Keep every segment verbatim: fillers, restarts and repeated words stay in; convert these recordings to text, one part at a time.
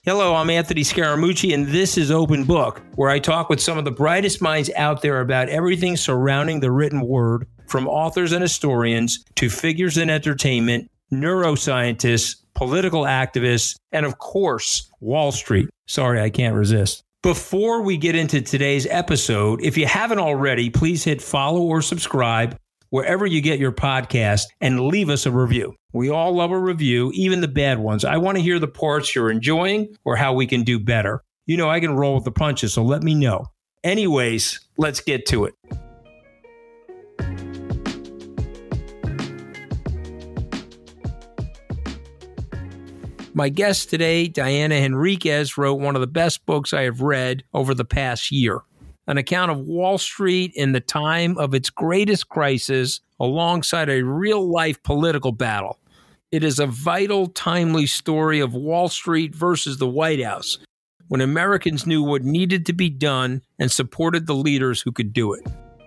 Hello, I'm Anthony Scaramucci, and this is Open Book, where I talk with some of the brightest minds out there about everything surrounding the written word, from authors and historians to figures in entertainment, neuroscientists, political activists, and of course, Wall Street. Sorry, I can't resist. Before we get into today's episode, if you haven't already, please hit follow or subscribe wherever you get your podcast and leave us a review. We all love a review, even the bad ones. I want to hear the parts you're enjoying or how we can do better. You know, I can roll with the punches, so let me know. Anyways, let's get to it. My guest today, Diana Henriquez, wrote one of the best books I have read over the past year. An account of Wall Street in the time of its greatest crisis alongside a real-life political battle. It is a vital, timely story of Wall Street versus the White House, when Americans knew what needed to be done and supported the leaders who could do it.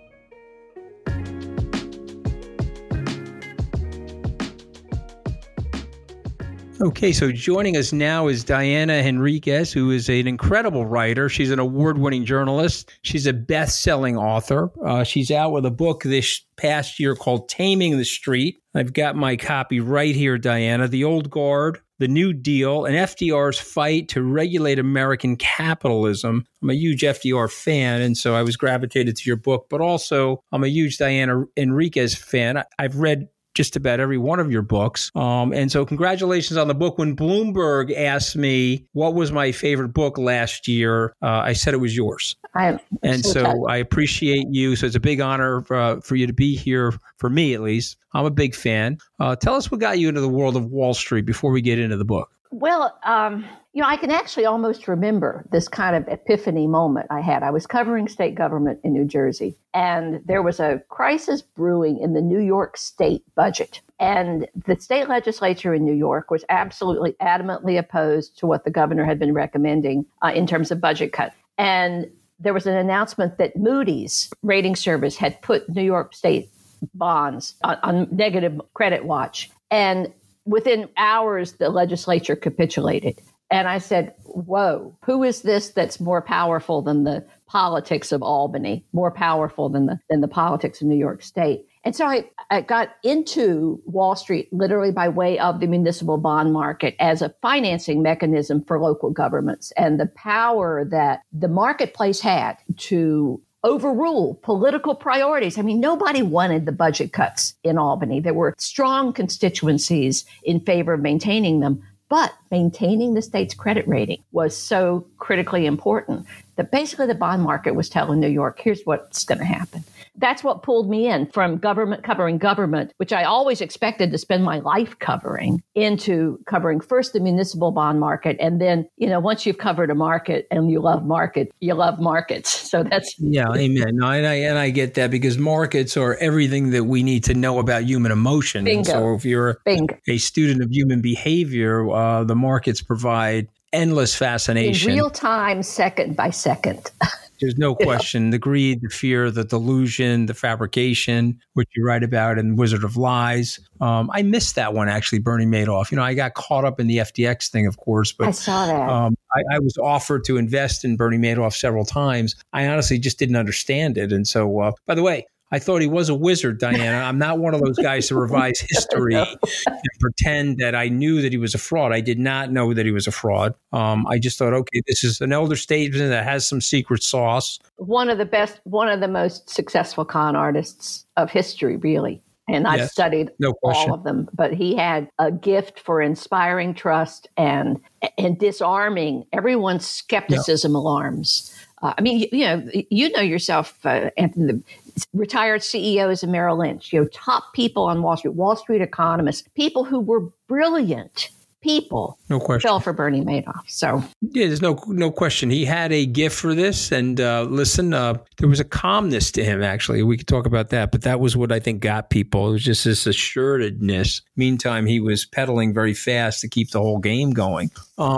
Okay, so joining us now is Diana Henriquez, who is an incredible writer. She's an award-winning journalist. She's a best-selling author. Uh, she's out with a book this past year called Taming the Street. I've got my copy right here, Diana. The Old Guard, The New Deal, and F D R's Fight to Regulate American Capitalism. I'm a huge F D R fan, and so I was gravitated to your book, but also I'm a huge Diana Henriquez fan. I've read just about every one of your books. Um, and so congratulations on the book. When Bloomberg asked me what was my favorite book last year, uh, I said it was yours. I and so, so I appreciate you. So it's a big honor uh, for you to be here, for me at least. I'm a big fan. Uh, tell us what got you into the world of Wall Street before we get into the book. Well, um, you know, I can actually almost remember this kind of epiphany moment I had. I was covering state government in New Jersey, and there was a crisis brewing in the New York state budget. And the state legislature in New York was absolutely adamantly opposed to what the governor had been recommending uh, in terms of budget cuts. And there was an announcement that Moody's rating service had put New York state bonds on, on negative credit watch. And within hours, the legislature capitulated. And I said, whoa, who is this that's more powerful than the politics of Albany, more powerful than the than the politics of New York State? And so I, I got into Wall Street literally by way of the municipal bond market as a financing mechanism for local governments and the power that the marketplace had to overrule political priorities. I mean, nobody wanted the budget cuts in Albany. There were strong constituencies in favor of maintaining them, but maintaining the state's credit rating was so critically important that basically the bond market was telling New York, here's what's going to happen. That's what pulled me in from government covering government, which I always expected to spend my life covering, into covering first the municipal bond market. And then, you know, once you've covered a market and you love market, you love markets. So that's. Yeah, amen. No, and I, and I get that because markets are everything that we need to know about human emotion. Bingo. And so if you're Bingo. a student of human behavior, uh, the markets provide endless fascination. In real time, second by second. There's no question. The greed, the fear, the delusion, the fabrication, which you write about in Wizard of Lies. Um, I missed that one, actually, Bernie Madoff. You know, I got caught up in the F T X thing, of course. But I saw that. Um, I, I was offered to invest in Bernie Madoff several times. I honestly just didn't understand it. And so, uh, by the way, I thought he was a wizard, Diana. I'm not one of those guys to revise history and pretend that I knew that he was a fraud. I did not know that he was a fraud. Um, I just thought, okay, this is an elder statesman that has some secret sauce. One of the best, one of the most successful con artists of history, really. And I've yes, studied no all of them. But he had a gift for inspiring trust and and disarming everyone's skepticism yeah. alarms. Uh, I mean, you, you know, you know yourself, uh, Anthony, the retired C E Os of Merrill Lynch, you know, top people on Wall Street, Wall Street economists, people who were brilliant people, no question, fell for Bernie Madoff. So yeah, there's no no question. He had a gift for this, and uh, listen, uh, there was a calmness to him. Actually, we could talk about that, but that was what I think got people. It was just this assuredness. Meantime, he was pedaling very fast to keep the whole game going. Um,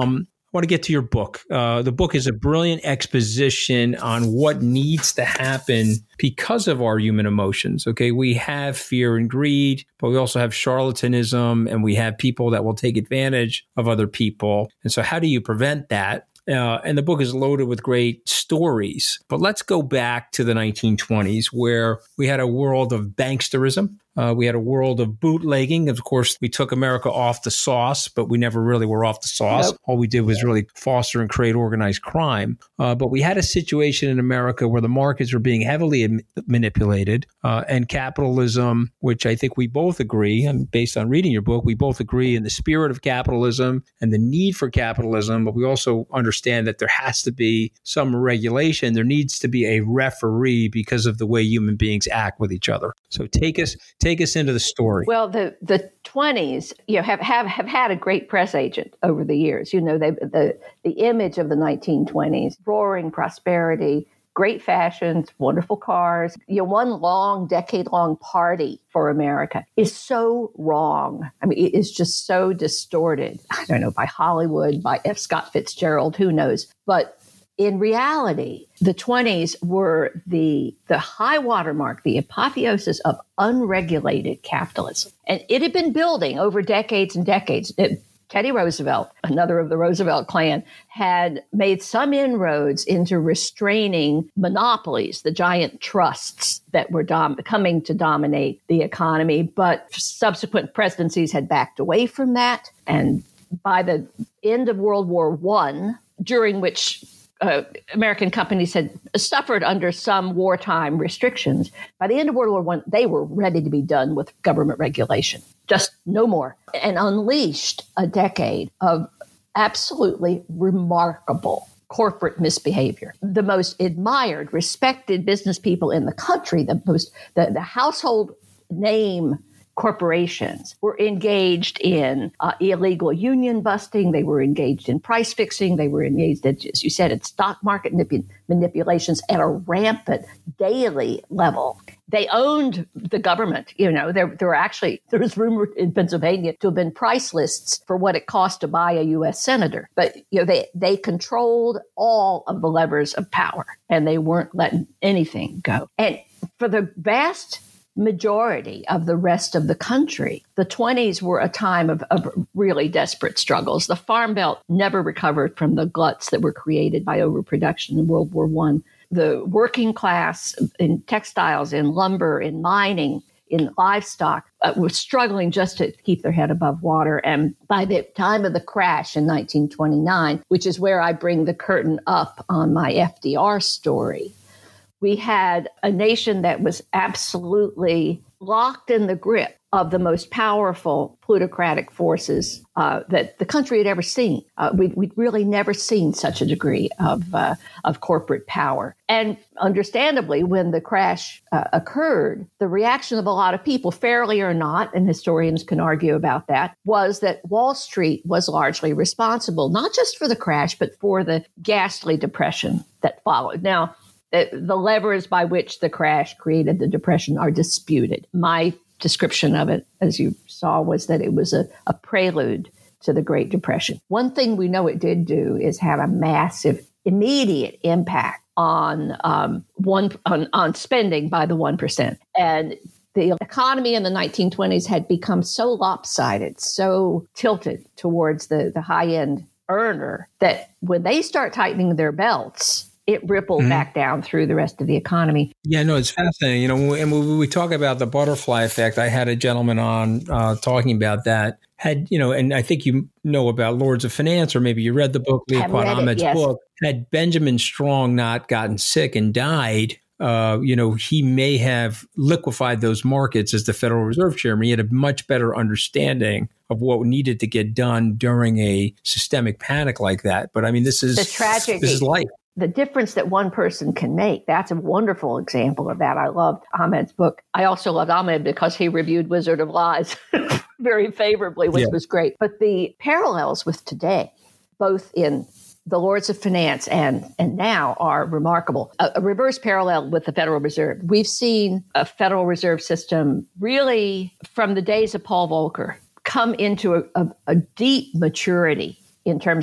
want to get to your book. Uh, the book is a brilliant exposition on what needs to happen because of our human emotions. Okay, we have fear and greed, but we also have charlatanism, and we have people that will take advantage of other people. And so how do you prevent that? Uh, and the book is loaded with great stories. But let's go back to the nineteen twenties, where we had a world of banksterism. Uh, we had a world of bootlegging. Of course, we took America off the sauce, but we never really were off the sauce. Nope. All we did was really foster and create organized crime. Uh, but we had a situation in America where the markets were being heavily am- manipulated, uh, and capitalism, which I think we both agree, and based on reading your book, we both agree in the spirit of capitalism and the need for capitalism, but we also understand that there has to be some regulation. There needs to be a referee because of the way human beings act with each other. So take us take us into the story. Well, the the twenties, you know, have, have, have had a great press agent over the years. You know, they, the the image of the nineteen twenties, roaring prosperity, great fashions, wonderful cars, you know, one long, decade-long party for America is so wrong. I mean, it is just so distorted. I don't know, by Hollywood, by F. Scott Fitzgerald, who knows? But in reality, the twenties were the the high watermark, the apotheosis of unregulated capitalism. And it had been building over decades and decades. It, Teddy Roosevelt, another of the Roosevelt clan, had made some inroads into restraining monopolies, the giant trusts that were dom- coming to dominate the economy. But subsequent presidencies had backed away from that. And by the end of World War One, during which Uh, American companies had suffered under some wartime restrictions. By the end of World War One, they were ready to be done with government regulation. Just no more. And unleashed a decade of absolutely remarkable corporate misbehavior. The most admired, respected business people in the country, the most, the, the household name corporations were engaged in uh, illegal union busting. They were engaged in price fixing. They were engaged, in, as you said, in stock market manip- manipulations at a rampant daily level. They owned the government. You know, there, there were actually, there was rumored in Pennsylvania to have been price lists for what it cost to buy a U S senator. But, you know, they, they controlled all of the levers of power, and they weren't letting anything go. And for the vast majority of the rest of the country, the twenties were a time of, of really desperate struggles. The Farm Belt never recovered from the gluts that were created by overproduction in World War One. The working class in textiles, in lumber, in mining, in livestock uh, were struggling just to keep their head above water. And by the time of the crash in nineteen twenty-nine, which is where I bring the curtain up on my F D R story, we had a nation that was absolutely locked in the grip of the most powerful plutocratic forces uh, that the country had ever seen. Uh, we'd, we'd really never seen such a degree of uh, of corporate power. And understandably, when the crash uh, occurred, the reaction of a lot of people, fairly or not, and historians can argue about that, was that Wall Street was largely responsible, not just for the crash, but for the ghastly depression that followed. Now, the, the levers by which the crash created the depression are disputed. My description of it, as you saw, was that it was a, a prelude to the Great Depression. One thing we know it did do is have a massive, immediate impact on um, one on, on spending by the one percent. And the economy in the nineteen twenties had become so lopsided, so tilted towards the, the high-end earner, that when they start tightening their belts, it rippled mm-hmm. back down through the rest of the economy. Yeah, no, it's fascinating. You know, and when we talk about the butterfly effect, I had a gentleman on uh, talking about that. Had, you know, and I think you know about Lords of Finance, or maybe you read the book, Leopold Ahmed's yes. book. Had Benjamin Strong not gotten sick and died, uh, you know, he may have liquefied those markets as the Federal Reserve Chairman. He had a much better understanding of what needed to get done during a systemic panic like that. But I mean, this is the tragedy. This is life. The difference that one person can make. That's a wonderful example of that. I loved Ahmed's book. I also loved Ahmed because he reviewed Wizard of Lies very favorably, which yeah. was great. But the parallels with today, both in the Lords of Finance and, and now, are remarkable. A, a reverse parallel with the Federal Reserve. We've seen a Federal Reserve system really, from the days of Paul Volcker, come into a, a, a deep maturity in terms of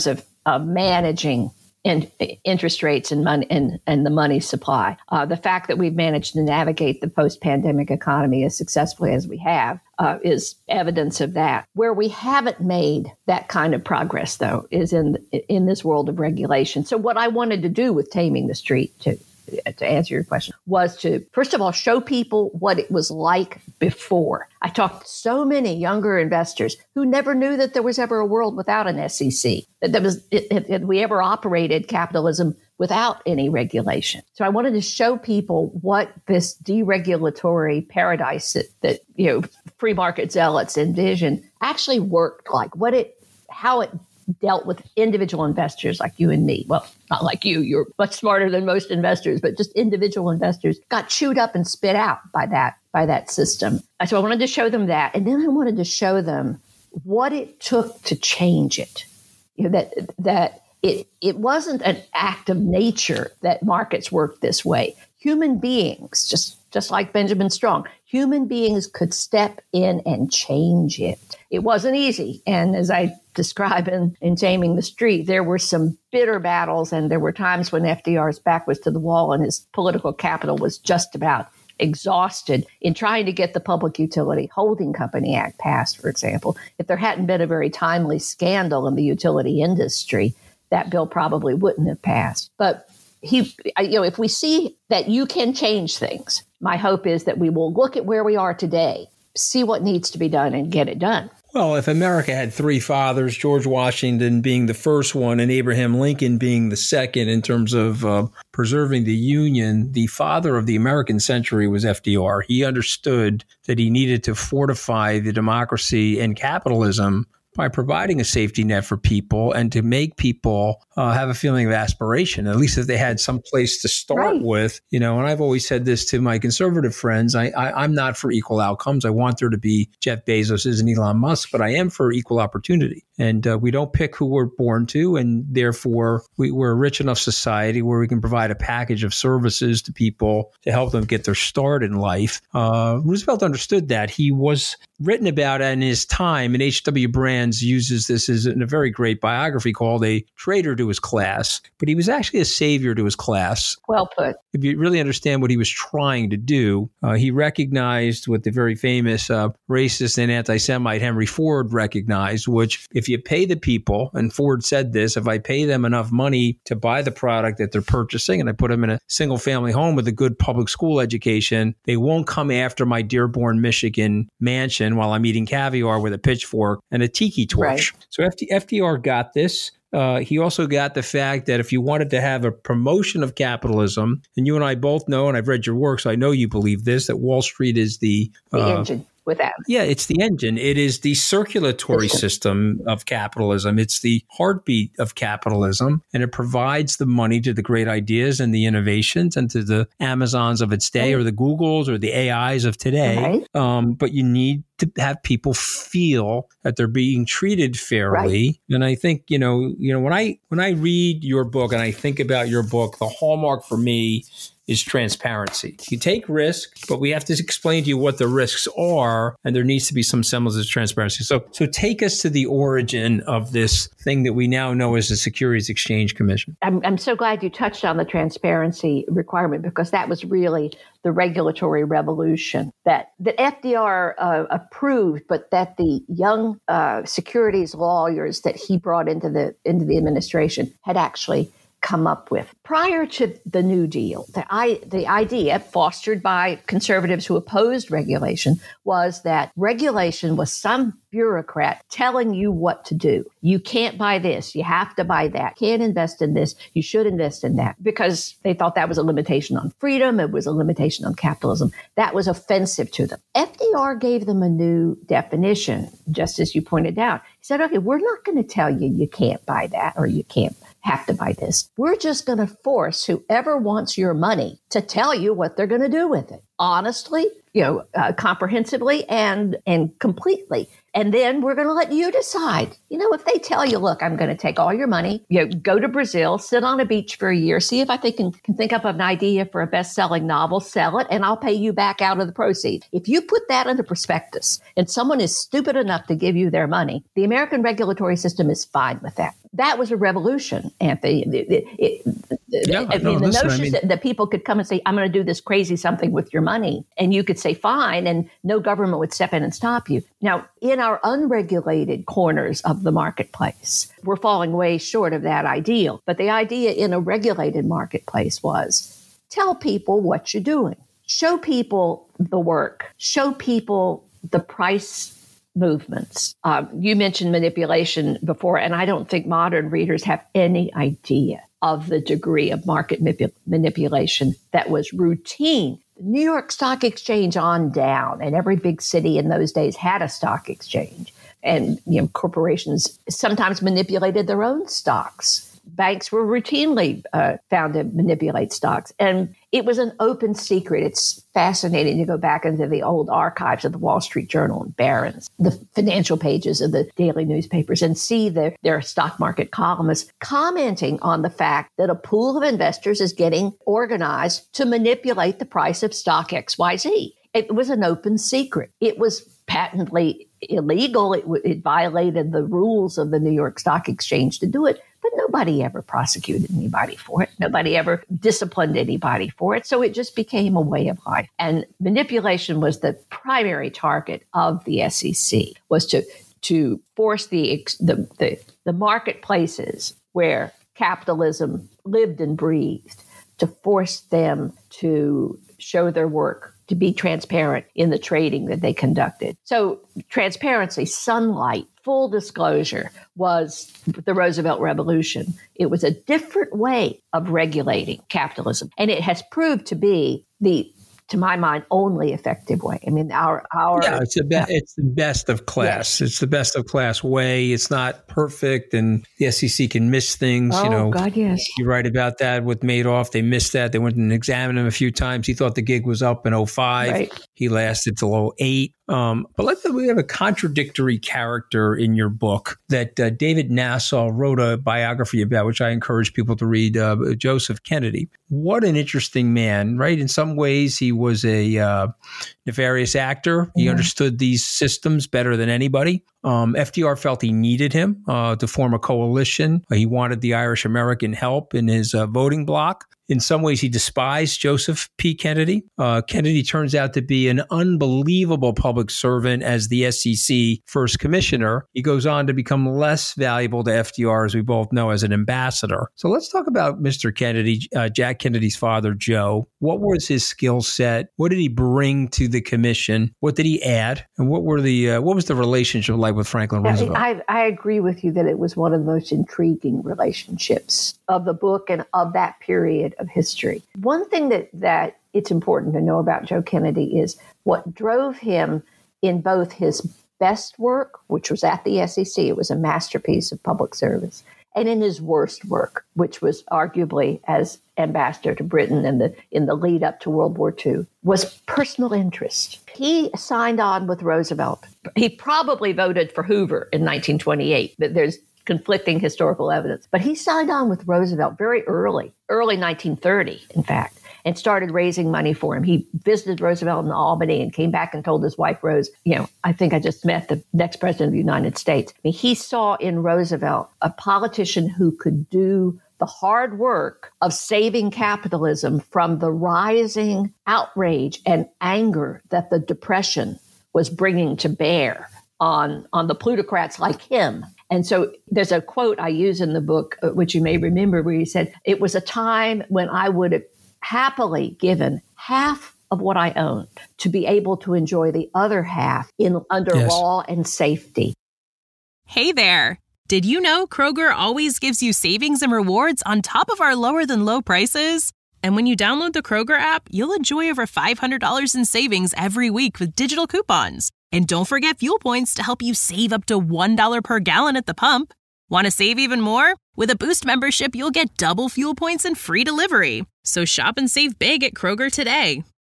of managing in, interest rates and money and, and the money supply. Uh, the fact that we've managed to navigate the post-pandemic economy as successfully as we have uh, is evidence of that. Where we haven't made that kind of progress, though, is in in this world of regulation. So what I wanted to do with Taming the Street, to to answer your question, was to, first of all, show people what it was like before. I talked to so many younger investors who never knew that there was ever a world without an S E C, that there was, it, it, it, we ever operated capitalism without any regulation. So I wanted to show people what this deregulatory paradise that, that you know, free market zealots envision actually worked like, what it, how it dealt with individual investors like you and me. Well, not like you, you're much smarter than most investors, but just individual investors got chewed up and spit out by that, by that system. So I wanted to show them that. And then I wanted to show them what it took to change it. You know, that, that it, it wasn't an act of nature that markets work this way. Human beings, just, just like Benjamin Strong, human beings could step in and change it. It wasn't easy. And as I describe in, in Taming the Street, there were some bitter battles, and there were times when F D R's back was to the wall and his political capital was just about exhausted in trying to get the Public Utility Holding Company Act passed, for example. If there hadn't been a very timely scandal in the utility industry, that bill probably wouldn't have passed. But he, you know, if we see that you can change things, my hope is that we will look at where we are today, see what needs to be done, and get it done. Well, if America had three fathers, George Washington being the first one and Abraham Lincoln being the second in terms of uh, preserving the Union, the father of the American century was F D R. He understood that he needed to fortify the democracy and capitalism by providing a safety net for people and to make people uh, have a feeling of aspiration, at least if they had some place to start right. with. You know, and I've always said this to my conservative friends, I, I, I'm not for equal outcomes. I want there to be Jeff Bezos and Elon Musk, but I am for equal opportunity. And uh, we don't pick who we're born to, and therefore we, we're a rich enough society where we can provide a package of services to people to help them get their start in life. Uh, Roosevelt understood that. He was written about in his time, and H W Brands uses this as in a very great biography called A Traitor to His Class, but he was actually a savior to his class. Well put. If you really understand what he was trying to do, uh, he recognized what the very famous uh, racist and anti-Semite Henry Ford recognized, which if you pay the people, and Ford said this, if I pay them enough money to buy the product that they're purchasing and I put them in a single family home with a good public school education, they won't come after my Dearborn, Michigan mansion while I'm eating caviar with a pitchfork and a tiki torch. Right. So F D R got this. Uh, he also got the fact that if you wanted to have a promotion of capitalism, and you and I both know, and I've read your work, so I know you believe this, that Wall Street is the, the uh, engine. With that. Yeah, it's the engine. It is the circulatory system of capitalism. It's the heartbeat of capitalism, and it provides the money to the great ideas and the innovations and to the Amazons of its day, or the Googles or the A Is of today. Right. Um, but you need to have people feel that they're being treated fairly. Right. And I think, you know, you know, when I when I read your book and I think about your book, the hallmark for me is transparency. You take risk, but we have to explain to you what the risks are, and there needs to be some semblance of transparency. So, so take us to the origin of this thing that we now know as the Securities Exchange Commission. I'm, I'm so glad you touched on the transparency requirement, because that was really the regulatory revolution that, that F D R uh, approved, but that the young uh, securities lawyers that he brought into the into the administration had actually come up with. Prior to the New Deal, the, I, the idea fostered by conservatives who opposed regulation was that regulation was some bureaucrat telling you what to do. You can't buy this. You have to buy that. Can't invest in this. You should invest in that, because they thought that was a limitation on freedom. It was a limitation on capitalism. That was offensive to them. F D R gave them a new definition, just as you pointed out. He said, okay, we're not going to tell you you can't buy that or you can't have to buy this. We're just going to force whoever wants your money to tell you what they're going to do with it. honestly, you know, uh, comprehensively and and completely. And then we're going to let you decide. You know, if they tell you, look, I'm going to take all your money, you know, go to Brazil, sit on a beach for a year, see if I think can, can think up an idea for a best-selling novel, sell it, and I'll pay you back out of the proceeds. If you put that in the prospectus and someone is stupid enough to give you their money, the American regulatory system is fine with that. That was a revolution, Anthony. It, it, it, yeah, I mean, no, the listen, notion I mean, that, that people could come and say, I'm going to do this crazy something with your money, and you could say, fine, and no government would step in and stop you. Now, in our unregulated corners of the marketplace, we're falling way short of that ideal. But the idea in a regulated marketplace was tell people what you're doing. Show people the work. Show people the price movements. Um, you mentioned manipulation before, and I don't think modern readers have any idea of the degree of market manip- manipulation that was routine. The New York Stock Exchange on down, and every big city in those days had a stock exchange. And you know, corporations sometimes manipulated their own stocks. Banks were routinely uh, found to manipulate stocks. And it was an open secret. It's fascinating to go back into the old archives of the Wall Street Journal and Barron's, the financial pages of the daily newspapers, and see their, their stock market columnists commenting on the fact that a pool of investors is getting organized to manipulate the price of stock X Y Z. It was an open secret. It was patently illegal. It, it violated the rules of the New York Stock Exchange to do it. But nobody ever prosecuted anybody for it. Nobody ever disciplined anybody for it. So it just became a way of life. And manipulation was the primary target of the S E C, was to to force the the the, the marketplaces where capitalism lived and breathed, to force them to show their work, to be transparent in the trading that they conducted. So transparency, sunlight, full disclosure was the Roosevelt Revolution. It was a different way of regulating capitalism. And it has proved to be the, to my mind, only effective way. I mean, our... our yeah, it's, a be- it's the best of class. Yes. It's the best of class way. It's not perfect, and the S E C can miss things. Oh, you know, God, yes. You write about that with Madoff. They missed that. They went and examined him a few times. He thought the gig was up in oh five. Right. He lasted till oh eight. Um, but let's say we have a contradictory character in your book that uh, David Nasaw wrote a biography about, which I encourage people to read, uh, Joseph Kennedy. What an interesting man, right? In some ways, he was a uh, nefarious actor. He mm-hmm. understood these systems better than anybody. Um, F D R felt he needed him uh, to form a coalition. He wanted the Irish American help in his uh, voting bloc. In some ways, he despised Joseph P. Kennedy. Uh, Kennedy turns out to be an unbelievable public servant as the S E C first commissioner. He goes on to become less valuable to F D R, as we both know, as an ambassador. So let's talk about Mister Kennedy, uh, Jack Kennedy's father, Joe. What was his skill set? What did he bring to the commission? What did he add? And what were the uh, what was the relationship like with Franklin Roosevelt? I, I agree with you that it was one of the most intriguing relationships of the book and of that period of history. One thing that, that it's important to know about Joe Kennedy is what drove him in both his best work, which was at the S E C, it was a masterpiece of public service, and in his worst work, which was arguably as ambassador to Britain in the in the lead up to World War Two, was personal interest. He signed on with Roosevelt. He probably voted for Hoover in nineteen twenty-eight, but there's conflicting historical evidence. But he signed on with Roosevelt very early, early nineteen thirty, in fact, and started raising money for him. He visited Roosevelt in Albany and came back and told his wife, Rose, you know, I think I just met the next president of the United States. I mean, he saw in Roosevelt a politician who could do the hard work of saving capitalism from the rising outrage and anger that the Depression was bringing to bear on, on the plutocrats like him. And so there's a quote I use in the book, which you may remember, where he said, it was a time when I would have happily given half of what I owned to be able to enjoy the other half in under yes. law and safety. Hey there. Did you know Kroger always gives you savings and rewards on top of our lower than low prices? And when you download the Kroger app, you'll enjoy over five hundred dollars in savings every week with digital coupons. And don't forget fuel points to help you save up to one dollar per gallon at the pump. Want to save even more? With a Boost membership, you'll get double fuel points and free delivery. So shop and save big at Kroger today.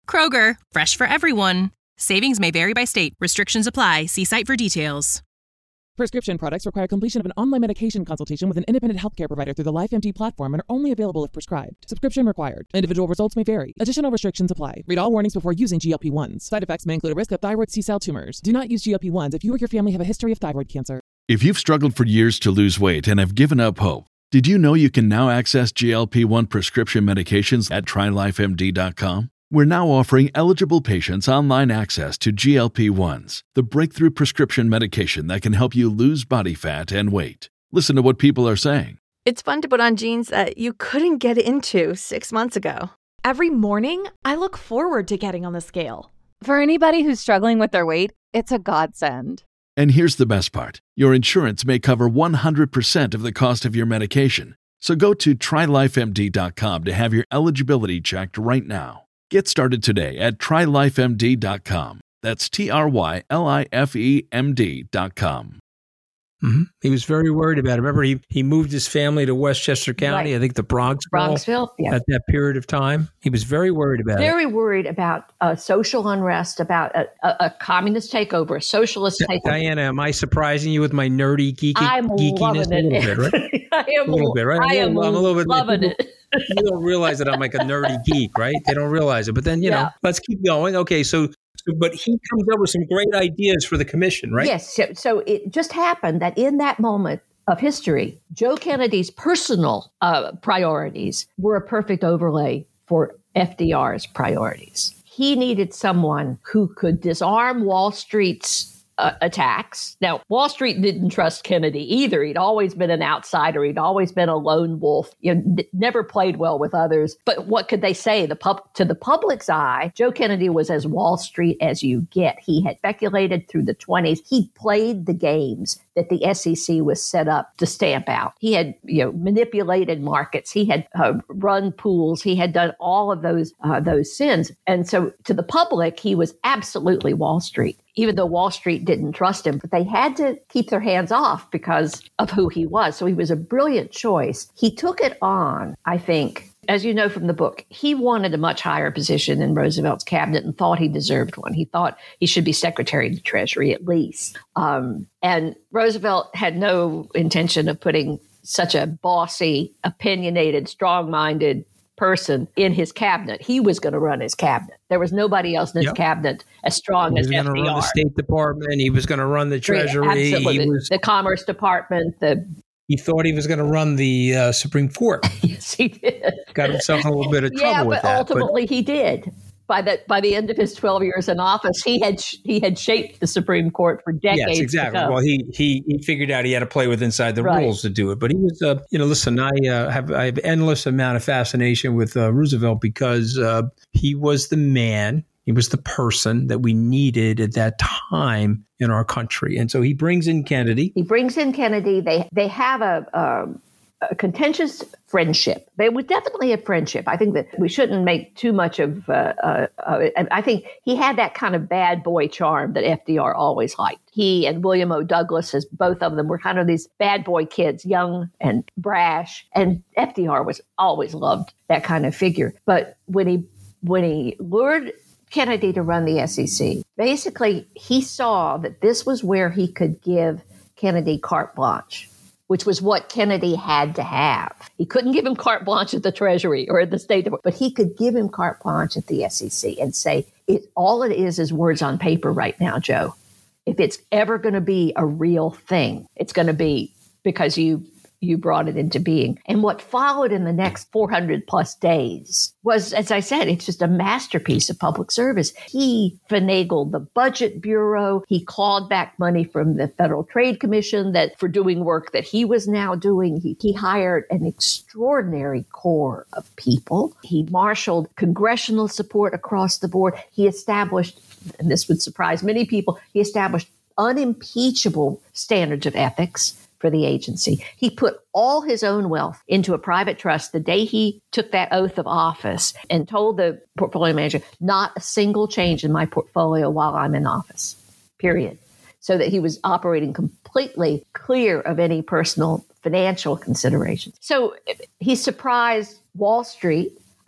Kroger, fresh for everyone. Savings may vary by state. Restrictions apply. See site for details. Prescription products require completion of an online medication consultation with an independent healthcare provider through the LifeMD platform and are only available if prescribed. Subscription required. Individual results may vary. Additional restrictions apply. Read all warnings before using G L P one s. Side effects may include a risk of thyroid C-cell tumors. Do not use G L P one s if you or your family have a history of thyroid cancer. If you've struggled for years to lose weight and have given up hope, did you know you can now access G L P one prescription medications at try life M D dot com? We're now offering eligible patients online access to G L P one s, the breakthrough prescription medication that can help you lose body fat and weight. Listen to what people are saying. It's fun to put on jeans that you couldn't get into six months ago. Every morning, I look forward to getting on the scale. For anybody who's struggling with their weight, it's a godsend. And here's the best part. Your insurance may cover one hundred percent of the cost of your medication. So go to try life M D dot com to have your eligibility checked right now. Get started today at try life M D dot com. That's T R Y L I F E M D dot com. Mm-hmm. He was very worried about it. Remember, he, he moved his family to Westchester County, Right. I think the Bronxville, Bronxville, yeah. at that period of time. He was very worried about Very it. worried about uh, social unrest, about a, a, a communist takeover, a socialist takeover. Diana, am I surprising you with my nerdy geeky, I'm geekiness loving a it. little bit, right? I am A little bit, right? I I'm am a little- I'm a little bit- loving people- it. You don't realize that I'm like a nerdy geek, right? They don't realize it. But then, you know, Yeah. let's keep going. Okay, so, so, but he comes up with some great ideas for the commission, right? Yes. So, so it just happened that in that moment of history, Joe Kennedy's personal uh, priorities were a perfect overlay for F D R's priorities. He needed someone who could disarm Wall Street's uh, attacks. Now, Wall Street didn't trust Kennedy either. He'd always been an outsider. He'd always been a lone wolf. You know, n- never played well with others. But what could they say? The pub- to the public's eye, Joe Kennedy was as Wall Street as you get. He had speculated through the twenties. He played the games that the S E C was set up to stamp out. He had, you know, manipulated markets. He had uh, run pools. He had done all of those uh, those sins. And so to the public, he was absolutely Wall Street, even though Wall Street didn't trust him. But they had to keep their hands off because of who he was. So he was a brilliant choice. He took it on, I think. As you know from the book, he wanted a much higher position in Roosevelt's cabinet and thought he deserved one. He thought he should be Secretary of the Treasury at least. Um, and Roosevelt had no intention of putting such a bossy, opinionated, strong-minded person in his cabinet. He was going to run his cabinet. There was nobody else in his Yep. cabinet as strong He was as going F to D R. run the State Department. He was going to run the Treasury. Absolutely. He was. The Commerce Department, the He thought he was going to run the uh, Supreme Court. yes, he did. Got himself in a little bit of trouble Yeah, with but that. ultimately he did. By the by the end of his twelve years in office, he had he had shaped the Supreme Court for decades. Yes, exactly. to come. Well, he, he he figured out he had to play with inside the Right. rules to do it. But he was, uh, you know, listen, I uh, have I have endless amount of fascination with uh, Roosevelt because uh, he was the man. He was the person that we needed at that time in our country. And so he brings in Kennedy. He brings in Kennedy. They they have a, um, a contentious friendship. They would definitely have friendship. I think that we shouldn't make too much of uh, uh, of it. And I think he had that kind of bad boy charm that F D R always liked. He and William O. Douglas, as both of them, were kind of these bad boy kids, young and brash. And F D R was always loved that kind of figure. But when he when he lured Kennedy to run the S E C, basically he saw that this was where he could give Kennedy carte blanche, which was what Kennedy had to have. He couldn't give him carte blanche at the Treasury or at the State Department, but he could give him carte blanche at the S E C and say, it, all it is is words on paper right now, Joe. If it's ever going to be a real thing, it's going to be because you you brought it into being. And what followed in the next four hundred plus days was, as I said, it's just a masterpiece of public service. He finagled the Budget Bureau. He clawed back money from the Federal Trade Commission that for doing work that he was now doing. He, he hired an extraordinary core of people. He marshaled congressional support across the board. He established, and this would surprise many people, he established unimpeachable standards of ethics for the agency. He put all his own wealth into a private trust the day he took that oath of office and told the portfolio manager, not a single change in my portfolio while I'm in office, period. So that he was operating completely clear of any personal financial considerations. So he surprised Wall Street.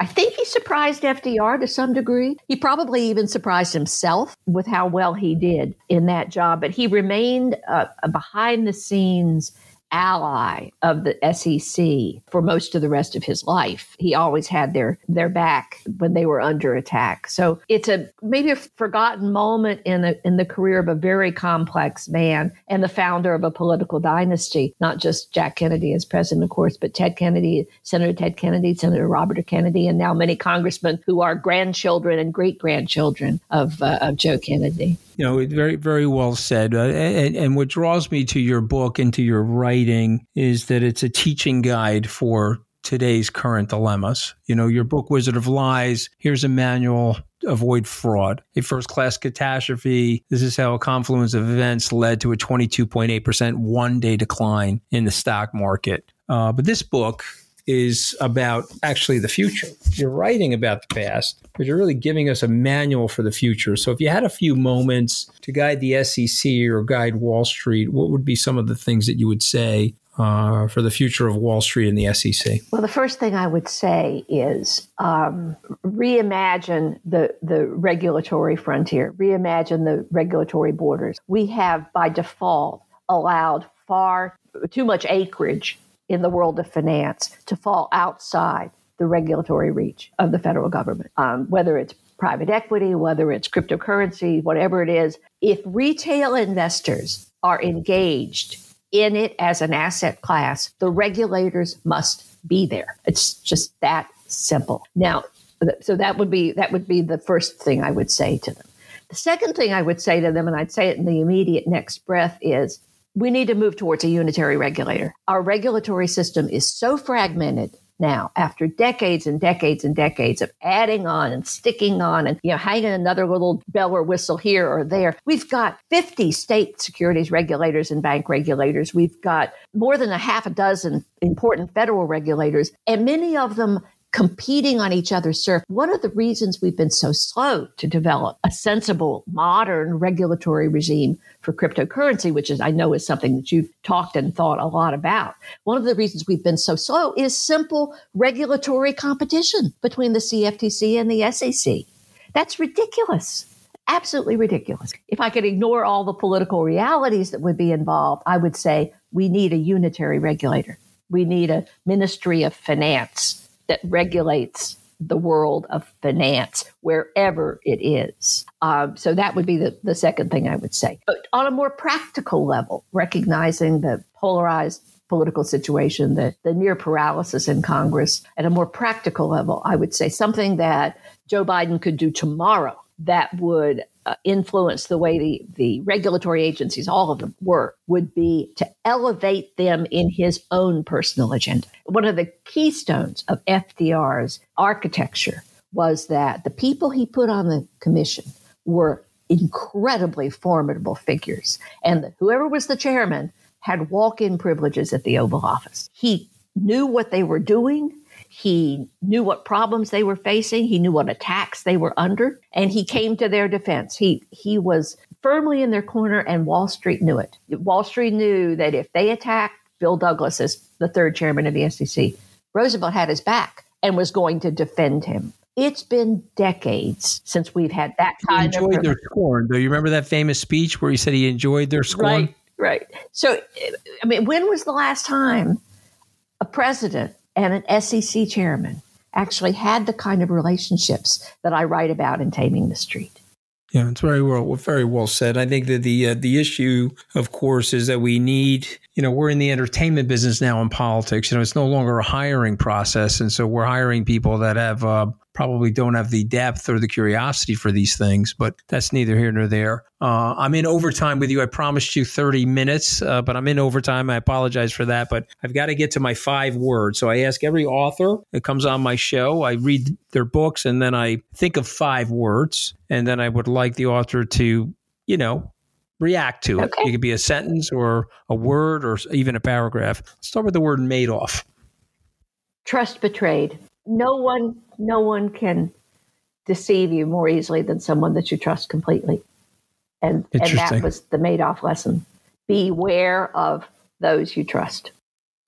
I think he surprised F D R to some degree. He probably even surprised himself with how well he did in that job, but he remained a, a behind the scenes ally of the S E C for most of the rest of his life. He always had their their back when they were under attack. So it's a maybe a forgotten moment in the in the career of a very complex man and the founder of a political dynasty, not just Jack Kennedy as president, of course, but Ted Kennedy, Senator Ted Kennedy, Senator Robert F. Kennedy, and now many congressmen who are grandchildren and great-grandchildren of, uh, of Joe Kennedy. You know, very, very well said. Uh, and, and what draws me to your book and to your writing is that it's a teaching guide for today's current dilemmas. You know, your book, Wizard of Lies, here's a manual, avoid fraud. A first-class catastrophe. This is how a confluence of events led to a twenty-two point eight percent one-day decline in the stock market. Uh, but this book is about actually the future. You're writing about the past, but you're really giving us a manual for the future. So if you had a few moments to guide the S E C or guide Wall Street, what would be some of the things that you would say uh, for the future of Wall Street and the S E C? Well, the first thing I would say is um, reimagine the, the regulatory frontier, reimagine the regulatory borders. We have, by default, allowed far too much acreage in the world of finance to fall outside the regulatory reach of the federal government, um, whether it's private equity, whether it's cryptocurrency, whatever it is. If retail investors are engaged in it as an asset class, the regulators must be there. It's just that simple. Now, so that would be that would be the first thing I would say to them. The second thing I would say to them, and I'd say it in the immediate next breath, is we need to move towards a unitary regulator. Our regulatory system is so fragmented now, after decades and decades and decades of adding on and sticking on and, you know, hanging another little bell or whistle here or there. We've got fifty state securities regulators and bank regulators. We've got more than a half a dozen important federal regulators, and many of them competing on each other's turf. One of the reasons we've been so slow to develop a sensible, modern regulatory regime for cryptocurrency, which is, I know, is something that you've talked and thought a lot about. One of the reasons we've been so slow is simple regulatory competition between the C F T C and the S E C. That's ridiculous. Absolutely ridiculous. If I could ignore all the political realities that would be involved, I would say we need a unitary regulator. We need a Ministry of Finance that regulates the world of finance wherever it is. Um, so that would be the, the second thing I would say. But on a more practical level, recognizing the polarized political situation, the, the near paralysis in Congress, at a more practical level, I would say something that Joe Biden could do tomorrow that would uh, influence the way the, the regulatory agencies, all of them, work, would be to elevate them in his own personal agenda. One of the keystones of F D R's architecture was that the people he put on the commission were incredibly formidable figures. And whoever was the chairman had walk-in privileges at the Oval Office. He knew what they were doing. He knew what problems they were facing. He knew what attacks they were under, and he came to their defense. He he was firmly in their corner, and Wall Street knew it. Wall Street knew that if they attacked Bill Douglas as the third chairman of the S E C, Roosevelt had his back and was going to defend him. It's been decades since we've had that kind of... He enjoyed of... their scorn. Do you remember that famous speech where he said he enjoyed their scorn? Right, right. So, I mean, when was the last time a president and an S E C chairman actually had the kind of relationships that I write about in Taming the Street? Yeah, it's very well, very well said. I think that the uh, the issue, of course, is that we need, you know, we're in the entertainment business now in politics. You know, it's no longer a hiring process. And so we're hiring people that have uh, probably don't have the depth or the curiosity for these things, but that's neither here nor there. Uh, I'm in overtime with you. I promised you thirty minutes, uh, but I'm in overtime. I apologize for that, but I've got to get to my five words. So I ask every author that comes on my show, I read their books, and then I think of five words, and then I would like the author to, you know, react to it. Okay. It could be a sentence or a word or even a paragraph. Let's start with the word Madoff. Trust betrayed. No one, no one can deceive you more easily than someone that you trust completely. And, and that was the Madoff lesson. Beware of those you trust.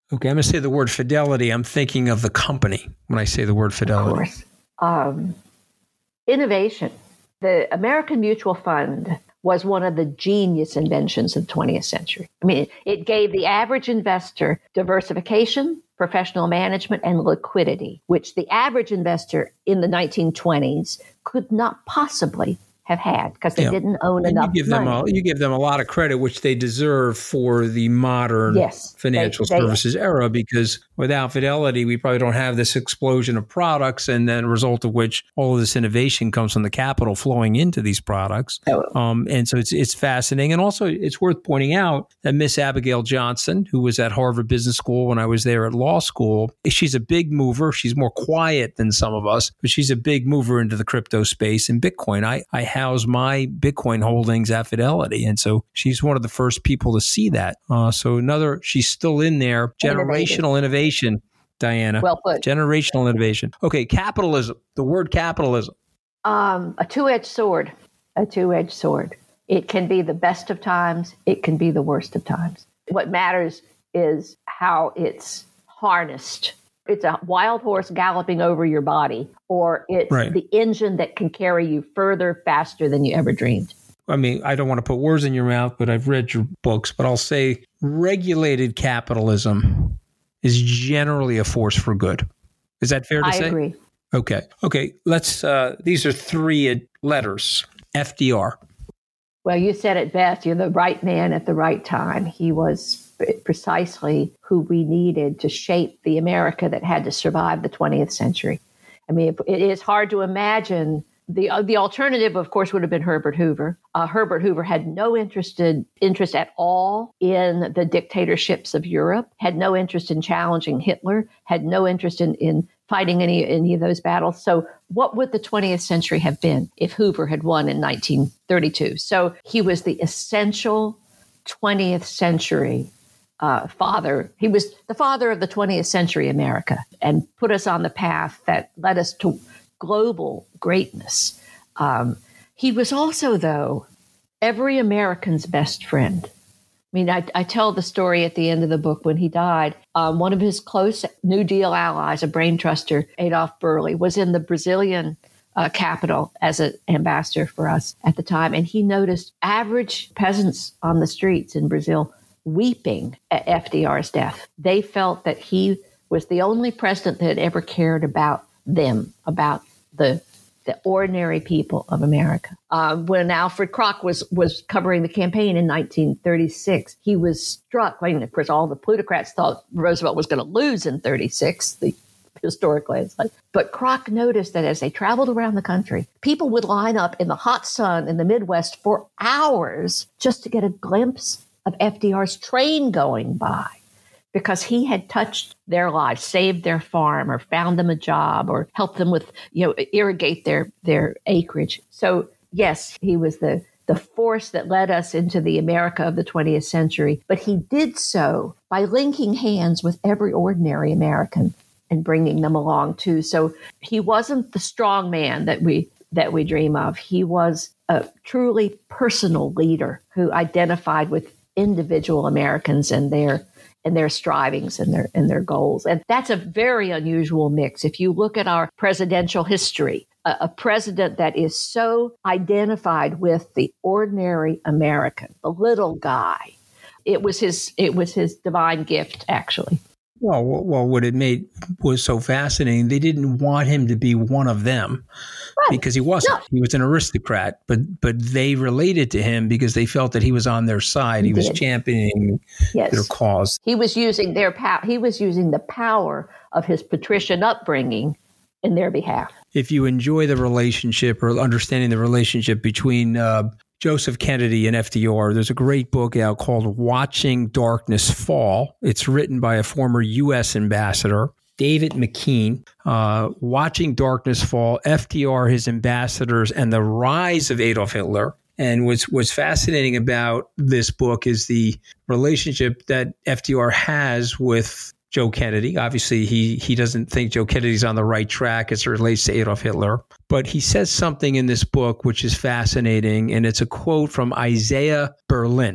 Okay, I'm going to say the word fidelity. I'm thinking of the company when I say the word fidelity. Of course. Um, innovation. The American Mutual Fund was one of the genius inventions of the twentieth century. I mean, it gave the average investor diversification, professional management, and liquidity, which the average investor in the nineteen twenties could not possibly have had because they Yeah. didn't own And enough you give them money. a, you give them a lot of credit, which they deserve for the modern Yes, financial they- they- services era, because without Fidelity, we probably don't have this explosion of products, and then a result of which all of this innovation comes from the capital flowing into these products. Oh. Um, and so it's it's fascinating. And also it's worth pointing out that Miss Abigail Johnson, who was at Harvard Business School when I was there at law school, she's a big mover. She's more quiet than some of us, but she's a big mover into the crypto space and Bitcoin. I, I house my Bitcoin holdings at Fidelity. And so she's one of the first people to see that. Uh, so another, she's still in there. Generational innovation, Diana. Well put. Generational innovation. Okay, capitalism. The word capitalism. Um, a two-edged sword. A two-edged sword. It can be the best of times. It can be the worst of times. What matters is how it's harnessed. It's a wild horse galloping over your body, or it's Right. the engine that can carry you further, faster than you ever dreamed. I mean, I don't want to put words in your mouth, but I've read your books, but I'll say regulated capitalism is generally a force for good. Is that fair to I say? agree. Okay. Okay. Let's, uh, these are three letters. F D R. Well, you said it best. You're the right man at the right time. He was precisely who we needed to shape the America that had to survive the twentieth century. I mean, it is hard to imagine. The uh, the alternative, of course, would have been Herbert Hoover. Uh, Herbert Hoover had no interested, interest at all in the dictatorships of Europe, had no interest in challenging Hitler, had no interest in, in fighting any, any of those battles. So what would the twentieth century have been if Hoover had won in nineteen thirty-two? So he was the essential twentieth century uh, father. He was the father of the twentieth century America and put us on the path that led us to global greatness. Um, he was also, though, every American's best friend. I mean, I, I tell the story at the end of the book when he died. Um, one of his close New Deal allies, a brain truster, Adolf Berle, was in the Brazilian uh, capital as an ambassador for us at the time. And he noticed average peasants on the streets in Brazil weeping at F D R's death. They felt that he was the only president that had ever cared about them, about the the ordinary people of America. Uh, when Alfred Kroc was was covering the campaign in nineteen thirty-six, he was struck. I mean, of course, all the plutocrats thought Roosevelt was going to lose in thirty-six, the historically. It's like, but Kroc noticed that as they traveled around the country, people would line up in the hot sun in the Midwest for hours just to get a glimpse of F D R's train going by, because he had touched their lives, saved their farm, or found them a job, or helped them with, you know, irrigate their their acreage. So yes, he was the the force that led us into the America of the twentieth century, but he did so by linking hands with every ordinary American and bringing them along too. So he wasn't the strong man that we that we dream of. He was a truly personal leader who identified with individual Americans and their and their strivings and their and their goals. And that's a very unusual mix. If you look at our presidential history, a, a president that is so identified with the ordinary American, the little guy, it was his it was his divine gift, actually. Well, well, what it made was so fascinating. They didn't want him to be one of them, right, because he wasn't. No. He was an aristocrat, but but they related to him because they felt that he was on their side. He, he was championing yes. their cause. He was using their power. He was using the power of his patrician upbringing in their behalf. If you enjoy the relationship or understanding the relationship between uh, Joseph Kennedy and F D R, there's a great book out called Watching Darkness Fall. It's written by a former U S ambassador, David McKean. Uh, Watching Darkness Fall, F D R, his ambassadors, and the rise of Adolf Hitler. And what's, what's fascinating about this book is the relationship that F D R has with Joe Kennedy. Obviously, he he doesn't think Joe Kennedy's on the right track as it relates to Adolf Hitler. But he says something in this book which is fascinating, and it's a quote from Isaiah Berlin.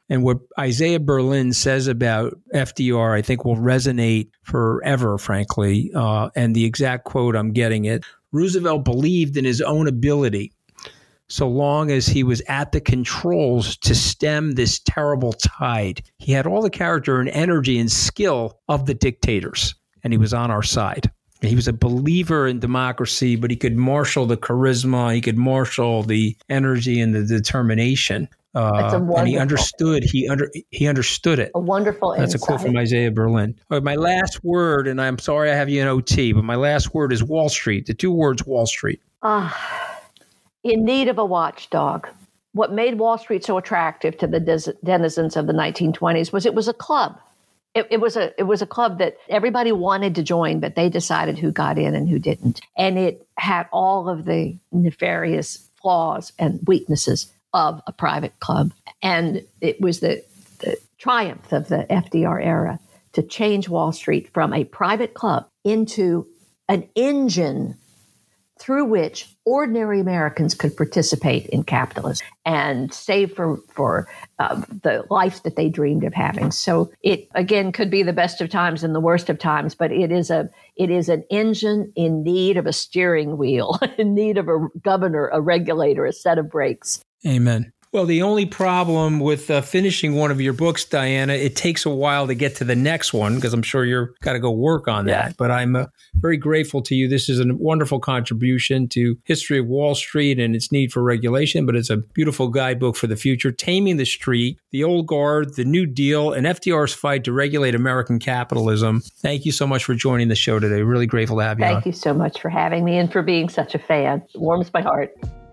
And what Isaiah Berlin says about F D R, I think will resonate forever, frankly. Uh, and the exact quote, I'm getting it. Roosevelt believed in his own ability so long as he was at the controls to stem this terrible tide. He had all the character and energy and skill of the dictators, and he was on our side. He was a believer in democracy, but he could marshal the charisma, he could marshal the energy and the determination. Uh, and he understood. He under he understood it. A wonderful That's insight. a quote from Isaiah Berlin. All right, my last word, and I'm sorry I have you in O T, but my last word is Wall Street. The two words Wall Street. Ah, in need of a watchdog. What made Wall Street so attractive to the des- denizens of the nineteen twenties was it was a club. It, it was a it was a club that everybody wanted to join, but they decided who got in and who didn't. And it had all of the nefarious flaws and weaknesses of a private club. And it was the, the triumph of the F D R era to change Wall Street from a private club into an engine through which ordinary Americans could participate in capitalism and save for, for uh, the life that they dreamed of having. So it, again, could be the best of times and the worst of times, but it is a it is an engine in need of a steering wheel, in need of a governor, a regulator, a set of brakes. Amen. Well, the only problem with uh, finishing one of your books, Diana, it takes a while to get to the next one because I'm sure you're got to go work on that. Yeah. But I'm uh, very grateful to you. This is a wonderful contribution to history of Wall Street and its need for regulation, but it's a beautiful guidebook for the future. Taming the Street, The Old Guard, The New Deal, and F D R's fight to regulate American capitalism. Thank you so much for joining the show today. Really grateful to have you Thank on. you so much for having me and for being such a fan. It warms my heart.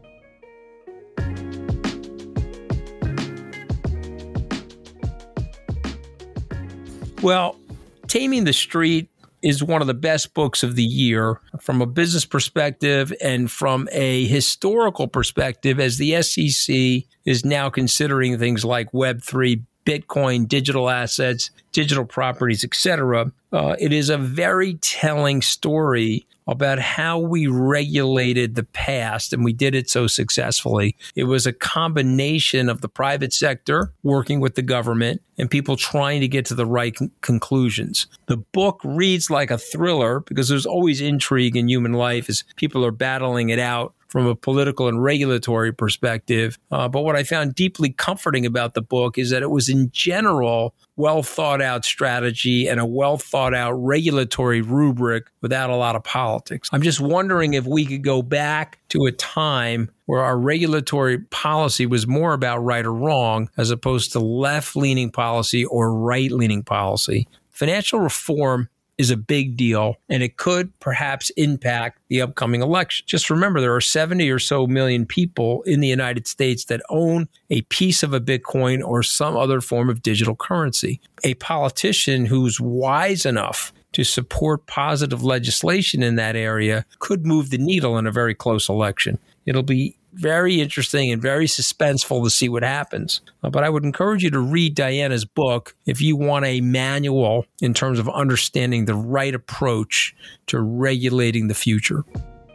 Well, Taming the Street is one of the best books of the year from a business perspective and from a historical perspective, as the S E C is now considering things like Web three, Bitcoin, digital assets, digital properties, et cetera. Uh, it is a very telling story about how we regulated the past, and we did it so successfully. It was a combination of the private sector working with the government and people trying to get to the right con- conclusions. The book reads like a thriller because there's always intrigue in human life as people are battling it out from a political and regulatory perspective. Uh, but what I found deeply comforting about the book is that it was in general well thought out strategy and a well thought out regulatory rubric without a lot of politics. I'm just wondering if we could go back to a time where our regulatory policy was more about right or wrong as opposed to left-leaning policy or right-leaning policy. Financial reform is a big deal, and it could perhaps impact the upcoming election. Just remember, there are seventy or so million people in the United States that own a piece of a Bitcoin or some other form of digital currency. A politician who's wise enough to support positive legislation in that area could move the needle in a very close election. It'll be very interesting and very suspenseful to see what happens. Uh, but I would encourage you to read Diana's book if you want a manual in terms of understanding the right approach to regulating the future.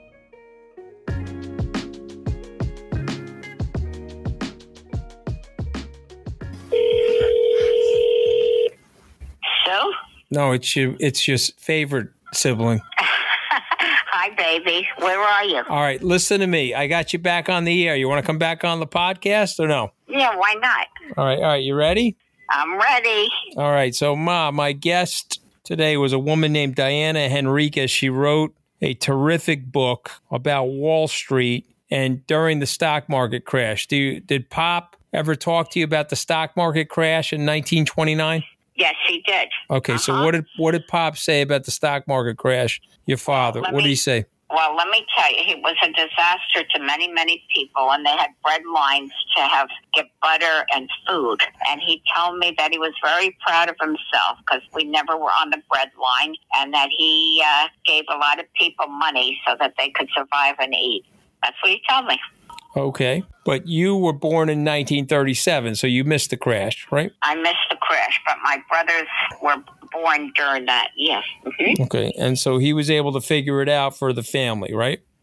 So? No, it's your, it's your favorite sibling. Hi, baby. Where are you? All right, listen to me. I got you back on the air. You want to come back on the podcast or no? Yeah, why not? All right, all right. You ready? I'm ready. All right. So, Ma, my guest today was a woman named Diana Henriques. She wrote a terrific book about Wall Street and during the stock market crash. Do you, did Pop ever talk to you about the stock market crash in nineteen twenty-nine? Yes, he did. Okay, uh-huh. So what did what did Pop say about the stock market crash? Your father. Let what me, did he say? Well, let me tell you, it was a disaster to many, many people, and they had bread lines to have get butter and food. And he told me that he was very proud of himself because we never were on the bread line, and that he uh, gave a lot of people money so that they could survive and eat. That's what he told me. Okay, but you were born in nineteen thirty-seven, so you missed the crash, right? I missed the crash, but my brothers were born during that, yes. Mm-hmm. Okay, and so he was able to figure it out for the family, right?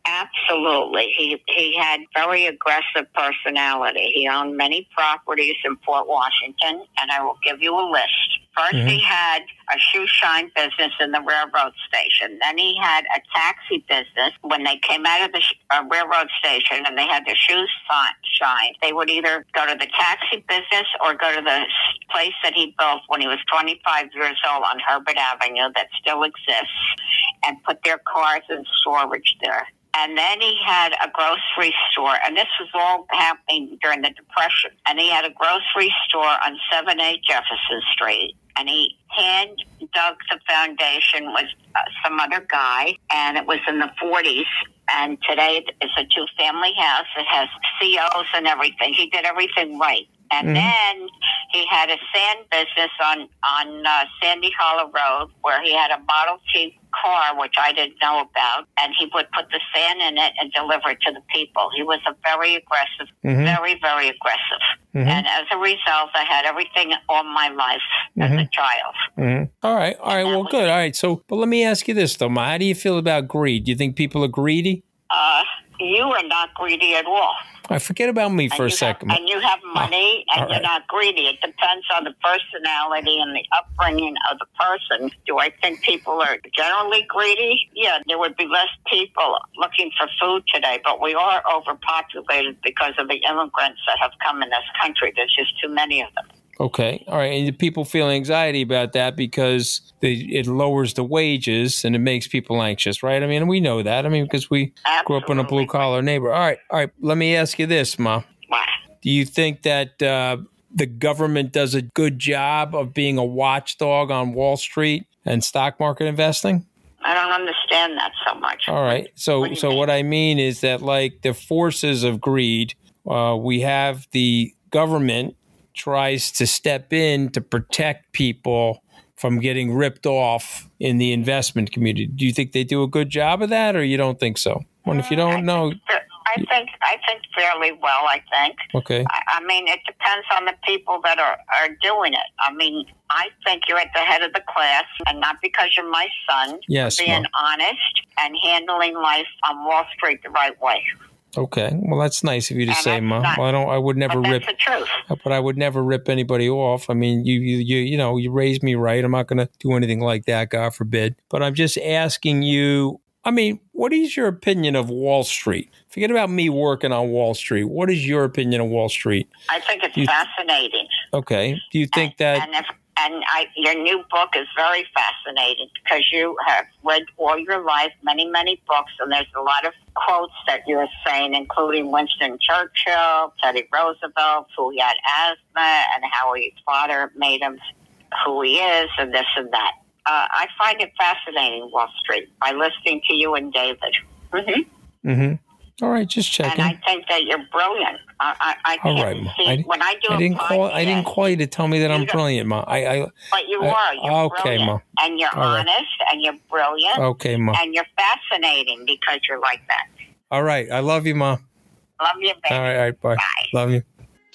Absolutely. He he had very aggressive personality. He owned many properties in Fort Washington, and I will give you a list. First, mm-hmm. he had a shoe shine business in the railroad station. Then he had a taxi business. When they came out of the sh- uh, railroad station and they had their shoes shine, they would either go to the taxi business or go to the place that he built when he was twenty-five years old on Herbert Avenue that still exists, and put their cars in storage there. And then he had a grocery store, and this was all happening during the Depression. And he had a grocery store on seven A Jefferson Street. And he hand dug the foundation with uh, some other guy, and it was in the forties. And today it's a two-family house. It has C Os and everything. He did everything right. And mm-hmm. then he had a sand business on, on uh, Sandy Hollow Road where he had a Model T car, which I didn't know about, and he would put the sand in it and deliver it to the people. He was a very aggressive, mm-hmm. very, very aggressive. Mm-hmm. And as a result, I had everything all my life mm-hmm. as a child. Mm-hmm. All right. All right. Well, was, good. All right. So, but let me ask you this, though, Ma. How do you feel about greed? Do you think people are greedy? Uh, you are not greedy at all. I forget about me for and a second. Have, and you have money, oh, and you're right. not greedy. It depends on the personality and the upbringing of the person. Do I think people are generally greedy? Yeah, there would be less people looking for food today, but we are overpopulated because of the immigrants that have come in this country. There's just too many of them. Okay. All right. And people feel anxiety about that because they, it lowers the wages and it makes people anxious, right? I mean, we know that. I mean, because we Absolutely. grew up in a blue-collar neighborhood. All right. All right. Let me ask you this, Ma. What? Do you think that uh, the government does a good job of being a watchdog on Wall Street and stock market investing? I don't understand that so much. All right. So, what so mean? what I mean is that, like, the forces of greed, uh, we have the government tries to step in to protect people from getting ripped off in the investment community. Do you think they do a good job of that, or you don't think so? Well, if you don't know, I think I think fairly well. I think. Okay. I, I mean, it depends on the people that are, are doing it. I mean, I think you're at the head of the class, and not because you're my son. Yes, being Mom. honest and handling life on Wall Street the right way. Okay, well, that's nice of you to and say, Ma. Well, I don't. I would never but rip. That's the truth. But I would never rip anybody off. I mean, you, you, you, you know, you raised me right. I'm not going to do anything like that, God forbid. But I'm just asking you. I mean, what is your opinion of Wall Street? Forget about me working on Wall Street. What is your opinion of Wall Street? I think it's you, fascinating. Okay. Do you think and, that? And, if, and I, your new book is very fascinating because you have read all your life many, many books, and there's a lot of quotes that you're saying, including Winston Churchill, Teddy Roosevelt, who he had asthma, and how his father made him who he is, and this and that. Uh, I find it fascinating, Wall Street, by listening to you and David. Mm-hmm. Mm-hmm. All right, just checking. And I think that you're brilliant. I, I, I All can't right, Ma. see I, when I do. I didn't a call. I didn't call you to tell me that I'm don't- brilliant, Ma. I. I But you I- are. You're okay, brilliant. Ma. And you're All right. honest, and you're brilliant, okay, Ma. and you're fascinating because you're like that. All right, I love you, Ma. Love you, baby. All right, all right, bye. Bye. Love you.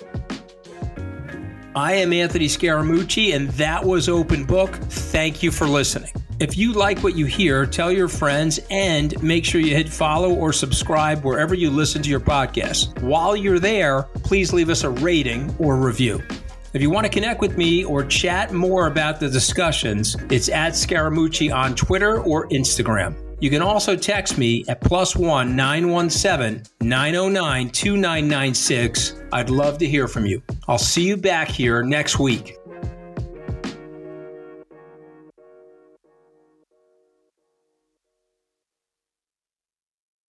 I am Anthony Scaramucci, and that was Open Book. Thank you for listening. If you like what you hear, tell your friends and make sure you hit follow or subscribe wherever you listen to your podcast. While you're there, please leave us a rating or review. If you want to connect with me or chat more about the discussions, it's at Scaramucci on Twitter or Instagram. You can also text me at plus one nine one seven nine zero nine two nine nine six. I'd love to hear from you. I'll see you back here next week.